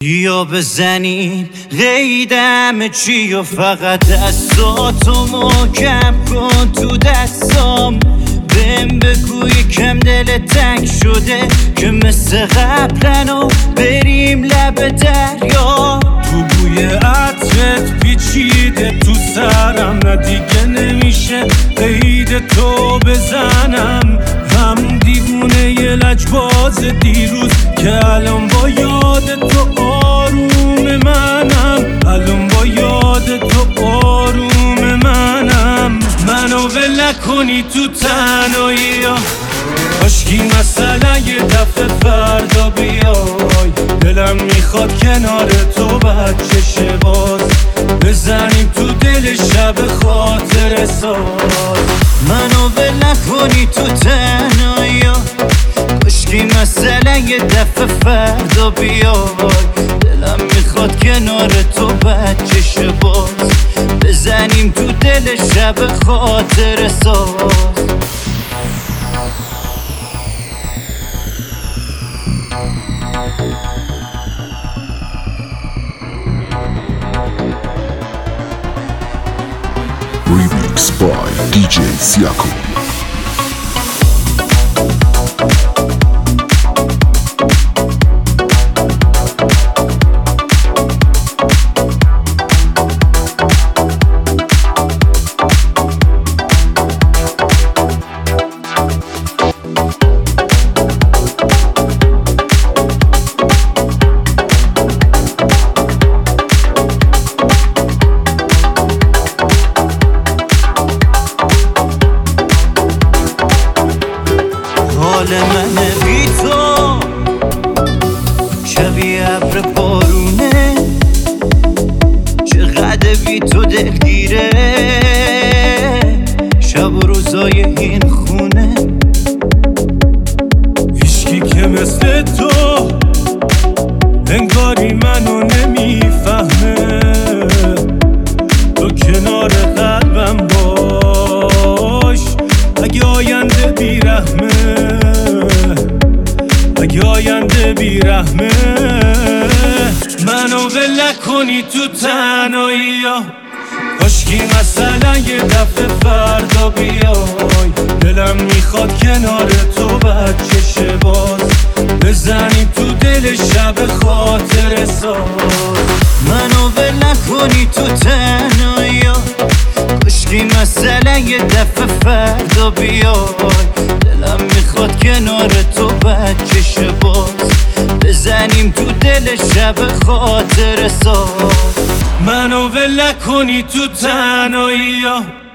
یا بزنیم قیدم چی و فقط دستاتو محکم کن تو دستام. بهم بگو یکم دل تنگ شده که مثل قبلنو بریم لب دریا. تو بوی عطرت پیچیده تو سرم، نه دیگه نمیشه قید تو بزنم. همون دیوونه یه لجباز دیروز که الان با یاد تو آروم منم. الان با یاد تو آروم منم. منو ول نکنی تو تنهایی ها، کاشکی مثلا یه دفعه فردا بیای. دلم میخواد کنار تو بچه شه باز، بزنیم تو دل شب خاطر ساز. منو ول نکنی تو تنهایی ها، کاشکی مثلا یه دفعه فردا بیای. دلم میخواد کنار تو بچه شه باز، بزنیم تو دل شب خاطر ساز. Remix by DJ Siako. حال من بی تو شبیه ابر بارونه، چقدر بی تو دلگیره شب و روزای این خونه. هیچکی که مثل تو انگاری منو نمیفهمه. تو کنار قلبم باش، اگه آینده بیرحمه، اگه آینده بیرحمه. منو ول نکنی تو تنهایی ها، کاشکی مثلا یه دفعه فردا بیای. دلم میخواد کنار تو بچه شه باز، بزنیم تو دل شب خاطر ساز. منو ول نکنی تو تنهایی ها، کاشکی مثلا یه دفعه فردا بیای. دلم میخواد کنار تو بچه شه باز، بزنیم تو دل شب خاطر ساز. منو ول نکنی تو تنهایی ها،